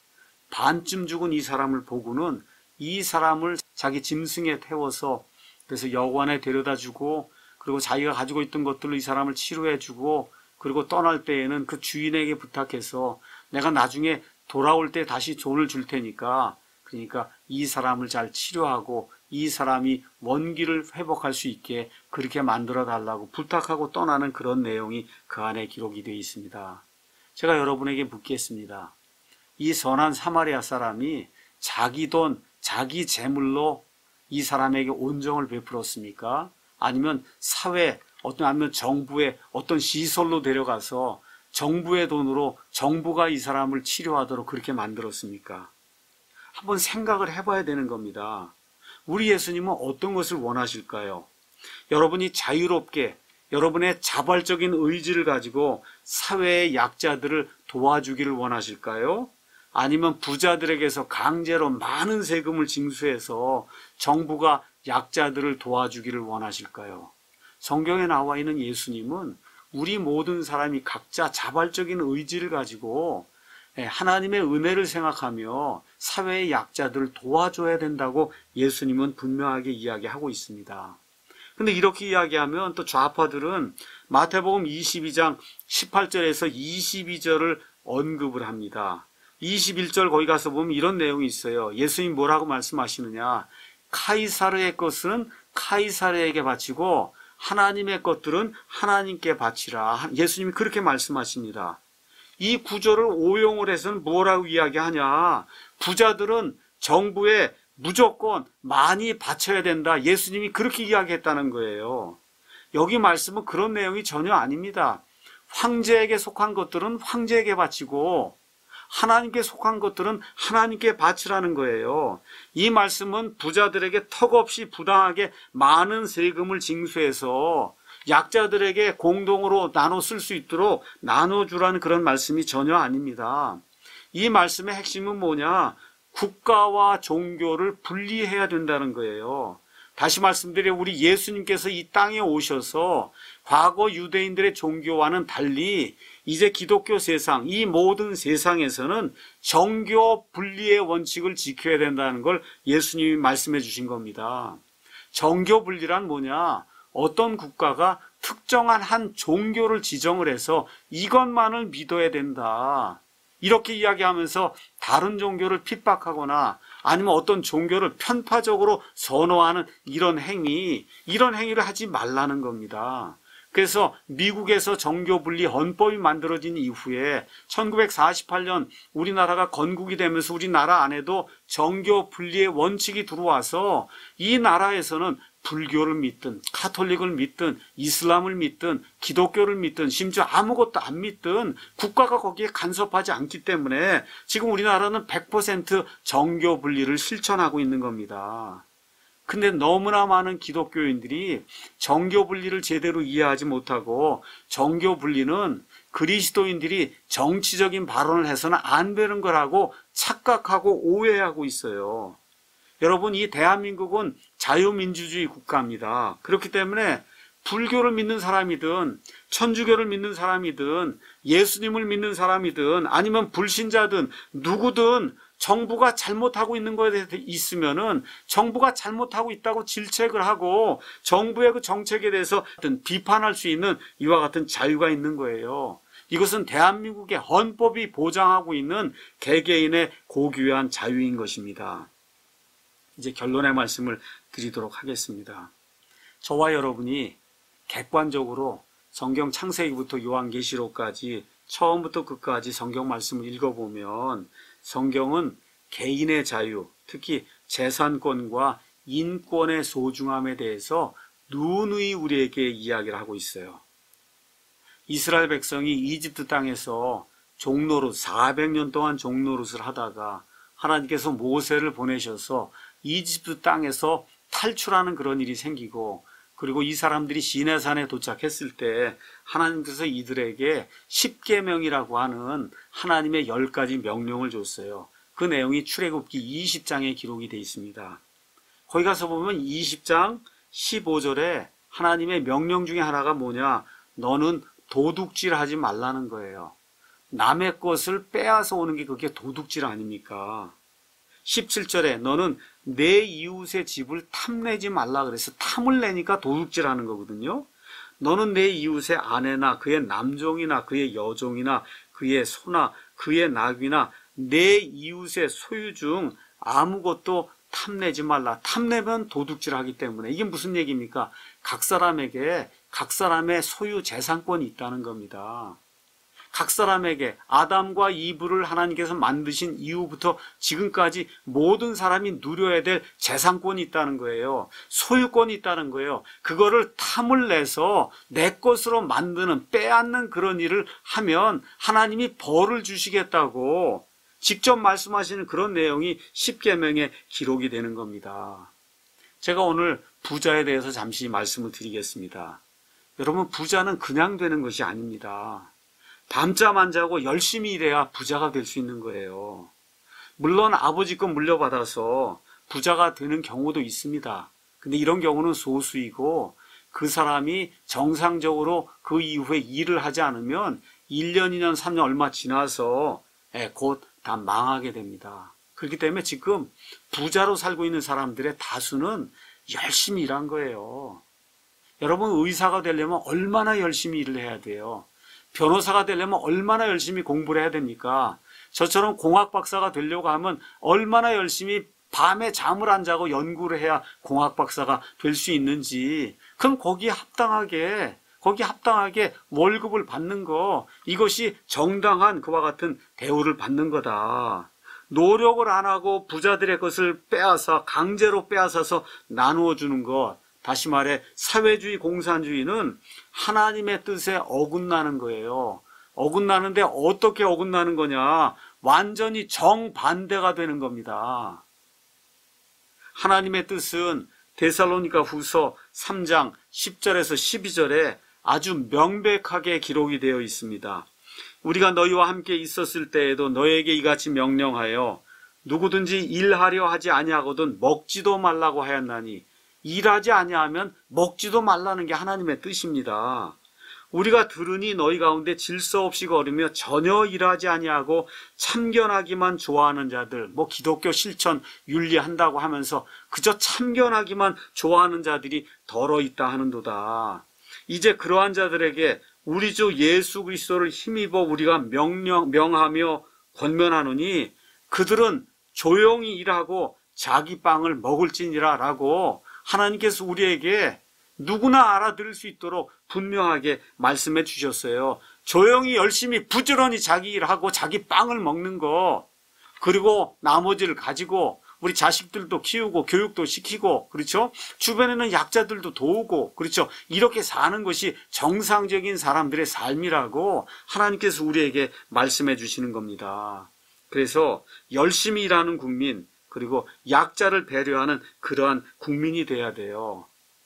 반쯤 죽은 이 사람을 보고는 이 사람을 자기 짐승에 태워서 그래서 여관에 데려다 주고, 그리고 자기가 가지고 있던 것들로 이 사람을 치료해 주고, 그리고 떠날 때에는 그 주인에게 부탁해서 내가 나중에 돌아올 때 다시 돈을 줄 테니까, 그러니까 이 사람을 잘 치료하고 이 사람이 원기를 회복할 수 있게 그렇게 만들어 달라고 부탁하고 떠나는 그런 내용이 그 안에 기록이 되어 있습니다. 제가 여러분에게 묻겠습니다. 이 선한 사마리아 사람이 자기 돈, 자기 재물로 이 사람에게 온정을 베풀었습니까? 아니면 사회, 어떤 아니면 정부의 어떤 시설로 데려가서 정부의 돈으로 정부가 이 사람을 치료하도록 그렇게 만들었습니까? 한번 생각을 해봐야 되는 겁니다. 우리 예수님은 어떤 것을 원하실까요? 여러분이 자유롭게 여러분의 자발적인 의지를 가지고 사회의 약자들을 도와주기를 원하실까요? 아니면 부자들에게서 강제로 많은 세금을 징수해서 정부가 약자들을 도와주기를 원하실까요? 성경에 나와 있는 예수님은 우리 모든 사람이 각자 자발적인 의지를 가지고 하나님의 은혜를 생각하며 사회의 약자들을 도와줘야 된다고 예수님은 분명하게 이야기하고 있습니다. 근데 이렇게 이야기하면 또 좌파들은 마태복음 이십이 장 십팔 절에서 이십이 절을 언급을 합니다. 이십일 절 거기 가서 보면 이런 내용이 있어요. 예수님 뭐라고 말씀하시느냐? 카이사르의 것은 카이사르에게 바치고 하나님의 것들은 하나님께 바치라. 예수님이 그렇게 말씀하십니다. 이 구절을 오용을 해서는 뭐라고 이야기하냐? 부자들은 정부에 무조건 많이 바쳐야 된다. 예수님이 그렇게 이야기했다는 거예요. 여기 말씀은 그런 내용이 전혀 아닙니다. 황제에게 속한 것들은 황제에게 바치고 하나님께 속한 것들은 하나님께 바치라는 거예요. 이 말씀은 부자들에게 턱없이 부당하게 많은 세금을 징수해서 약자들에게 공동으로 나눠 쓸 수 있도록 나눠주라는 그런 말씀이 전혀 아닙니다. 이 말씀의 핵심은 뭐냐? 국가와 종교를 분리해야 된다는 거예요. 다시 말씀드려 우리 예수님께서 이 땅에 오셔서 과거 유대인들의 종교와는 달리 이제 기독교 세상, 이 모든 세상에서는 정교 분리의 원칙을 지켜야 된다는 걸 예수님이 말씀해 주신 겁니다. 정교 분리란 뭐냐? 어떤 국가가 특정한 한 종교를 지정을 해서 이것만을 믿어야 된다. 이렇게 이야기하면서 다른 종교를 핍박하거나 아니면 어떤 종교를 편파적으로 선호하는 이런 행위, 이런 행위를 하지 말라는 겁니다. 그래서 미국에서 정교분리 헌법이 만들어진 이후에 천구백사십팔 년 우리나라가 건국이 되면서 우리나라 안에도 정교분리의 원칙이 들어와서 이 나라에서는 불교를 믿든 카톨릭을 믿든 이슬람을 믿든 기독교를 믿든 심지어 아무것도 안 믿든 국가가 거기에 간섭하지 않기 때문에 지금 우리나라는 백 퍼센트 정교 분리를 실천하고 있는 겁니다. 근데 너무나 많은 기독교인들이 정교 분리를 제대로 이해하지 못하고 정교 분리는 그리스도인들이 정치적인 발언을 해서는 안 되는 거라고 착각하고 오해하고 있어요. 여러분, 이 대한민국은 자유민주주의 국가입니다. 그렇기 때문에 불교를 믿는 사람이든 천주교를 믿는 사람이든 예수님을 믿는 사람이든 아니면 불신자든 누구든 정부가 잘못하고 있는 거에 대해서 있으면은 정부가 잘못하고 있다고 질책을 하고 정부의 그 정책에 대해서 비판할 수 있는 이와 같은 자유가 있는 거예요. 이것은 대한민국의 헌법이 보장하고 있는 개개인의 고귀한 자유인 것입니다. 이제 결론의 말씀을 드리도록 하겠습니다. 저와 여러분이 객관적으로 성경 창세기부터 요한계시록까지 처음부터 끝까지 성경 말씀을 읽어보면 성경은 개인의 자유, 특히 재산권과 인권의 소중함에 대해서 누누이 우리에게 이야기를 하고 있어요. 이스라엘 백성이 이집트 땅에서 종노릇, 사백 년 동안 종노릇을 하다가 하나님께서 모세를 보내셔서 이집트 땅에서 탈출하는 그런 일이 생기고, 그리고 이 사람들이 시내산에 도착했을 때 하나님께서 이들에게 십계명이라고 하는 하나님의 열 가지 명령을 줬어요. 그 내용이 출애굽기 이십 장에 기록이 되어 있습니다. 거기 가서 보면 이십 장 십오 절에 하나님의 명령 중에 하나가 뭐냐? 너는 도둑질하지 말라는 거예요. 남의 것을 빼앗아 오는 게 그게 도둑질 아닙니까? 십칠 절에 너는 내 이웃의 집을 탐내지 말라 그래서 탐을 내니까 도둑질하는 거거든요. 너는 내 이웃의 아내나 그의 남종이나 그의 여종이나 그의 소나 그의 나귀나 내 이웃의 소유 중 아무것도 탐내지 말라. 탐내면 도둑질하기 때문에. 이게 무슨 얘기입니까? 각 사람에게 각 사람의 소유 재산권이 있다는 겁니다. 각 사람에게 아담과 이브를 하나님께서 만드신 이후부터 지금까지 모든 사람이 누려야 될 재산권이 있다는 거예요. 소유권이 있다는 거예요. 그거를 탐을 내서 내 것으로 만드는, 빼앗는 그런 일을 하면 하나님이 벌을 주시겠다고 직접 말씀하시는 그런 내용이 십계명에 기록이 되는 겁니다. 제가 오늘 부자에 대해서 잠시 말씀을 드리겠습니다. 여러분, 부자는 그냥 되는 것이 아닙니다. 밤잠 안 자고 열심히 일해야 부자가 될 수 있는 거예요. 물론 아버지 거 물려받아서 부자가 되는 경우도 있습니다. 근데 이런 경우는 소수이고, 그 사람이 정상적으로 그 이후에 일을 하지 않으면 일 년, 이 년, 삼 년 얼마 지나서 곧 다 망하게 됩니다. 그렇기 때문에 지금 부자로 살고 있는 사람들의 다수는 열심히 일한 거예요. 여러분, 의사가 되려면 얼마나 열심히 일을 해야 돼요? 변호사가 되려면 얼마나 열심히 공부를 해야 됩니까? 저처럼 공학 박사가 되려고 하면 얼마나 열심히 밤에 잠을 안 자고 연구를 해야 공학 박사가 될 수 있는지, 그럼 거기에 합당하게 거기에 합당하게 월급을 받는 거, 이것이 정당한 그와 같은 대우를 받는 거다. 노력을 안 하고 부자들의 것을 빼앗아 강제로 빼앗아서 나누어 주는 것, 다시 말해 사회주의 공산주의는 하나님의 뜻에 어긋나는 거예요. 어긋나는데 어떻게 어긋나는 거냐? 완전히 정반대가 되는 겁니다. 하나님의 뜻은 데살로니가 후서 삼 장 십 절에서 십이 절에 아주 명백하게 기록이 되어 있습니다. 우리가 너희와 함께 있었을 때에도 너에게 이같이 명령하여 누구든지 일하려 하지 아니하거든 먹지도 말라고 하였나니, 일하지 아니하면 먹지도 말라는 게 하나님의 뜻입니다. 우리가 들으니 너희 가운데 질서 없이 걸으며 전혀 일하지 아니하고 참견하기만 좋아하는 자들, 뭐 기독교 실천 윤리한다고 하면서 그저 참견하기만 좋아하는 자들이 덜어 있다 하는도다. 이제 그러한 자들에게 우리 주 예수 그리스도를 힘입어 우리가 명령, 명하며 권면하노니 그들은 조용히 일하고 자기 빵을 먹을지니라 라고 하나님께서 우리에게 누구나 알아들을 수 있도록 분명하게 말씀해 주셨어요. 조용히 열심히 부지런히 자기 일하고 자기 빵을 먹는 거, 그리고 나머지를 가지고 우리 자식들도 키우고 교육도 시키고, 그렇죠? 주변에는 약자들도 도우고, 그렇죠? 이렇게 사는 것이 정상적인 사람들의 삶이라고 하나님께서 우리에게 말씀해 주시는 겁니다. 그래서 열심히 일하는 국민, 그리고 약자를 배려하는 그러한 국민이 돼야 돼요.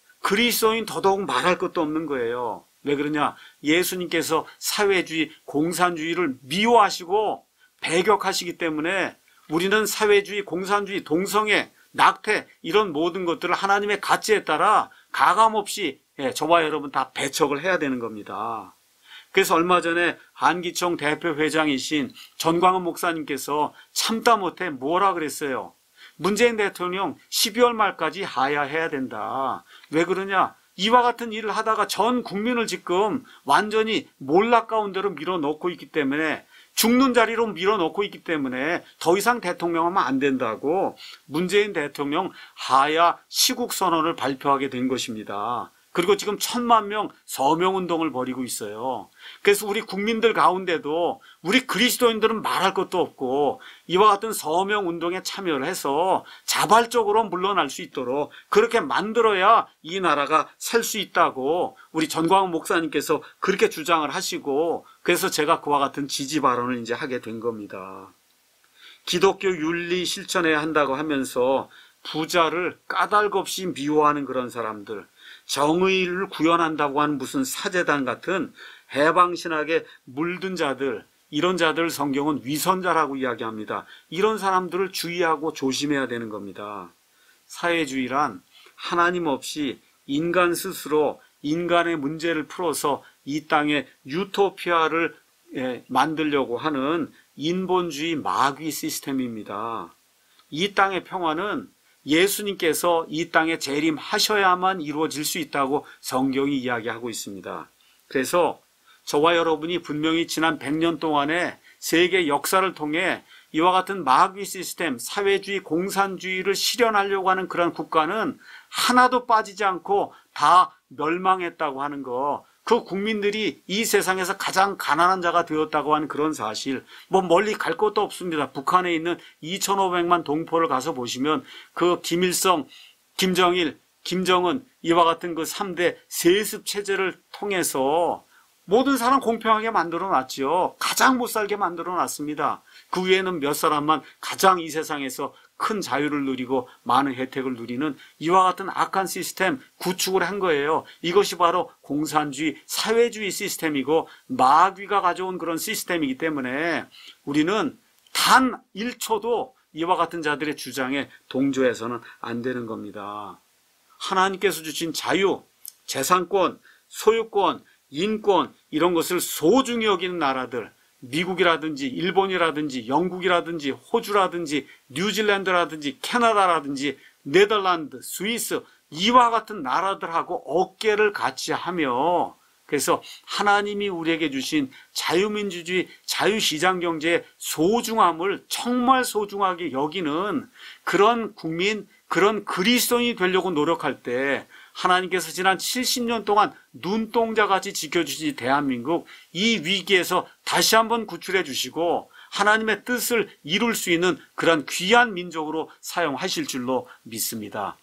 그리스도인 더더욱 말할 것도 없는 거예요. 왜 그러냐? 예수님께서 사회주의, 공산주의를 미워하시고 배격하시기 때문에 우리는 사회주의, 공산주의, 동성애, 낙태 이런 모든 것들을 하나님의 가치에 따라 가감없이 저와 여러분 다 배척을 해야 되는 겁니다. 그래서 얼마 전에 한기총 대표회장이신 전광훈 목사님께서 참다 못해 뭐라 그랬어요? 문재인 대통령 십이월 말까지 하야해야 된다. 왜 그러냐? 이와 같은 일을 하다가 전 국민을 지금 완전히 몰락 가운데로 밀어넣고 있기 때문에, 죽는 자리로 밀어넣고 있기 때문에 더 이상 대통령하면 안 된다고 문재인 대통령 하야 시국 선언을 발표하게 된 것입니다. 그리고 지금 천만 명 서명운동을 벌이고 있어요. 그래서 우리 국민들 가운데도 우리 그리스도인들은 말할 것도 없고 이와 같은 서명운동에 참여를 해서 자발적으로 물러날 수 있도록 그렇게 만들어야 이 나라가 살 수 있다고 우리 전광훈 목사님께서 그렇게 주장을 하시고, 그래서 제가 그와 같은 지지 발언을 이제 하게 된 겁니다. 기독교 윤리 실천해야 한다고 하면서 부자를 까닭 없이 미워하는 그런 사람들, 정의를 구현한다고 하는 무슨 사제단 같은 해방신학에 물든 자들, 이런 자들 성경은 위선자라고 이야기합니다. 이런 사람들을 주의하고 조심해야 되는 겁니다. 사회주의란 하나님 없이 인간 스스로 인간의 문제를 풀어서 이 땅에 유토피아를 만들려고 하는 인본주의 마귀 시스템입니다. 이 땅의 평화는 예수님께서 이 땅에 재림하셔야만 이루어질 수 있다고 성경이 이야기하고 있습니다. 그래서 저와 여러분이 분명히 지난 백 년 동안의 세계 역사를 통해 이와 같은 마귀 시스템, 사회주의, 공산주의를 실현하려고 하는 그런 국가는 하나도 빠지지 않고 다 멸망했다고 하는 거, 그 국민들이 이 세상에서 가장 가난한 자가 되었다고 하는 그런 사실, 뭐 멀리 갈 것도 없습니다. 북한에 있는 이천오백만 동포를 가서 보시면 그 김일성, 김정일, 김정은 이와 같은 그 삼 대 세습 체제를 통해서 모든 사람 공평하게 만들어 놨죠. 가장 못 살게 만들어 놨습니다. 그 위에는 몇 사람만 가장 이 세상에서 큰 자유를 누리고 많은 혜택을 누리는 이와 같은 악한 시스템 구축을 한 거예요. 이것이 바로 공산주의, 사회주의 시스템이고 마귀가 가져온 그런 시스템이기 때문에 우리는 단 일 초도 이와 같은 자들의 주장에 동조해서는 안 되는 겁니다. 하나님께서 주신 자유, 재산권, 소유권, 인권, 이런 것을 소중히 여기는 나라들, 미국이라든지 일본이라든지 영국이라든지 호주라든지 뉴질랜드라든지 캐나다라든지 네덜란드, 스위스, 이와 같은 나라들하고 어깨를 같이 하며, 그래서 하나님이 우리에게 주신 자유민주주의, 자유시장경제의 소중함을 정말 소중하게 여기는 그런 국민, 그런 그리스도인이 되려고 노력할 때 하나님께서 지난 칠십 년 동안 눈동자같이 지켜주신 대한민국, 이 위기에서 다시 한번 구출해 주시고 하나님의 뜻을 이룰 수 있는 그런 귀한 민족으로 사용하실 줄로 믿습니다.